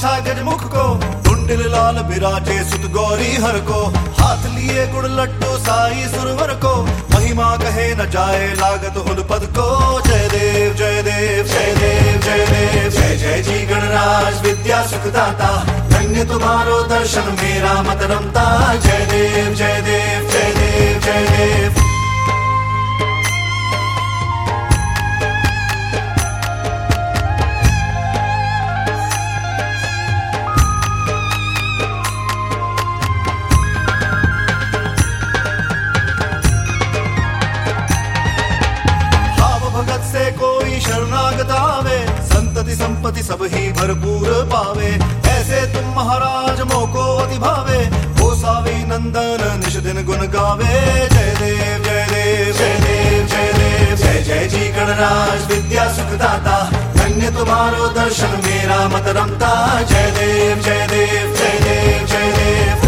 बाछा गजमुख को, कुंडल लाल बिराजे सुत गौरी हर को, हाथ लिए गुड़ लट्टू साई सुरवर को, महिमा कहे न जाए लागत हुन पद को। जय देव जय देव जय देव जय देव जय जय जी गणराज विद्या सुखदाता, धन्य तुम्हारो दर्शन मेरा मत रमता। जय देव जय देव जय देव जय देव। से कोई शरणागत आवे, संतति संपत्ति सब ही भरपूर पावे। ऐसे तुम महाराज मोको अति भावे, गोसावी नंदन निश दिन गुण गावे। जय देव जय देव जय देव जय देव जय जय जी गणराज विद्या सुखदाता, धन्य तुम्हारो दर्शन मेरा मत रमता। जय देव जय देव जय देव जय देव।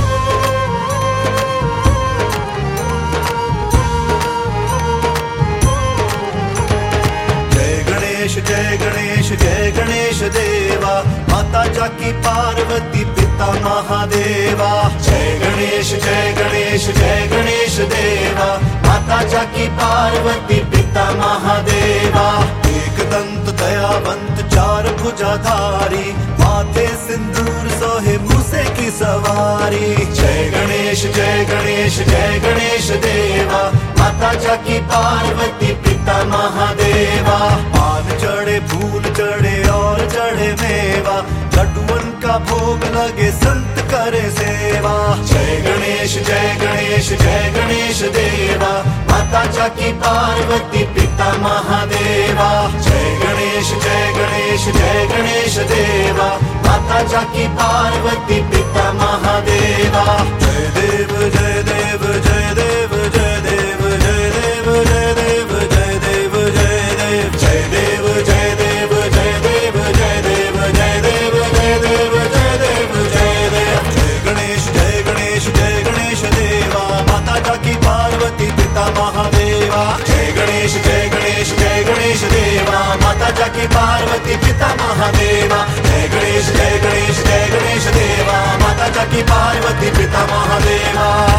जय गणेश जय गणेश देवा, माता जाकी पार्वती पिता महादेवा। जय गणेश जय गणेश जय गणेश देवा, माता जाकी पार्वती पिता महादेवा। एक दंत दयावंत चार भुजाधारी, माथे सिंदूर सोहे मूसे की सवारी। जय गणेश जय गणेश जय गणेश देवा, माता जाकी पार्वती पिता महादेवा। पान चढ़े फूल चढ़े और चढ़े मेवा, लड्डुअन का भोग लगे संत करे सेवा। जय गणेश जय गणेश जय गणेश देवा, माता जाकी पार्वती पिता महादेवा। जय गणेश जय गणेश जय गणेश देवा, माता जाकी पार्वती पिता महादेवा। जय देव जय देव जय देव जय देव जय देव जय देव जय देव जय देव जय देव जय देव जय देव जय देव जय देव जय देव जय देव जय देव। जय गणेश जय गणेश जय गणेश देवा, माता जाकी पार्वती पिता महादेवा। जय गणेश जय गणेश जय गणेश देवा, माता जाकी पार्वती पिता महादेवा। जय गणेश जय गणेश जय गणेश देवा, माता जाकी पार्वती पिता महादेवा।